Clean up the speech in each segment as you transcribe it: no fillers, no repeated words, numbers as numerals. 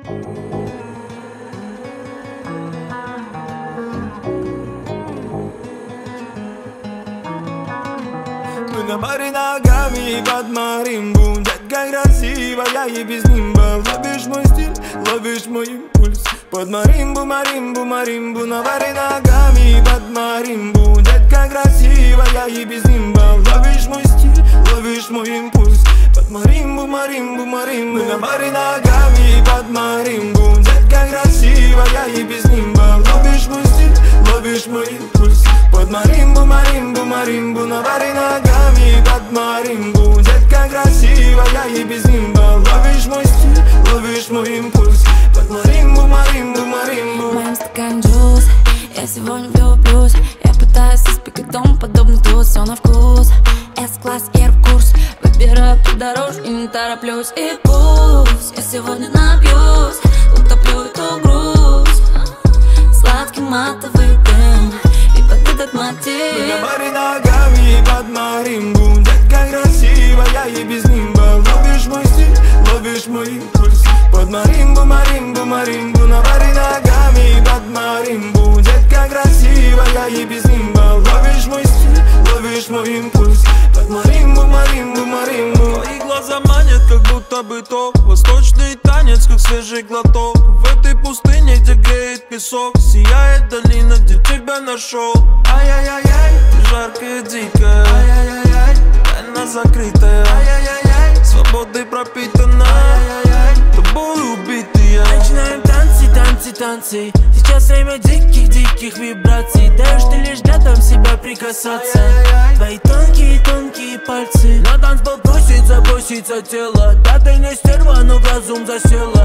Мы на море ногами под маримбу. Детка красивая и без нимба. Ловишь мой стиль, ловишь мой импульс. Под маримбу, маримбу, маримбу. На море ногами под маримбу. Детка красивая и без нимба. Ловишь мой стиль, ловишь мой импульс. Под маримбу, маримбу, маримбу. Мы на море ногами под маримбу. Детка красивая и без нимба. Ловишь мой стиль, ловишь мой импульс. Под маримбу, маримбу, маримбу. На море ногами под маримбу. Детка красивая и без нимба. Ловишь мой стиль, ловишь мой импульс. Под маримбу, маримбу, маримбу. В моем стакане джуз, я сегодня влюблюсь. Я пытаюсь избегать дом, подобный тут, все на вкус. С-класс, Air-курс, выбираю по дорожке, не тороплюсь. И пусть я сегодня напьюсь, утоплю эту грусть. Сладкий матовый дым, и под этот мотив. Мы на море ногами под маримбу. Детка красивая и без нимба. Ловишь мой стиль, ловишь мой импульс. Под маримбу, маримбу, маримбу. На море ногами под маримбу. Детка красивая и без нимба. Ловишь мой стиль, ловишь мой импульс. Под маримбу, маримбу, маримбу. Твои глаза манят, как будто бы то восточный танец, как свежий глоток. В этой пустыне, где греет песок, сияет долина, где тебя нашел. Ай-яй-яй-яй, ты жаркая, дикая. Ай-яй-яй-яй, тайна закрытая. Ай-яй-яй-яй, свободой пропитана. Ай-яй-яй, тобой убитые. Начинаем танцы, танцы, танцы. Сейчас время диких вибраций. Даешь ты лишь рядом себя прикасаться. Твои тонкие, тонкие пальцы. На танцпол просится тело. Да ты не стерва, но в разум засела.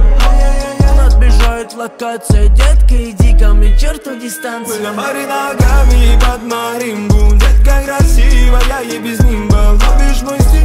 Отбежает локация. Детка, иди ко мне, черту дистанцию. Мы на море ногами под маримбу. Детка красивая и без нимба. Ловишь мой стиль,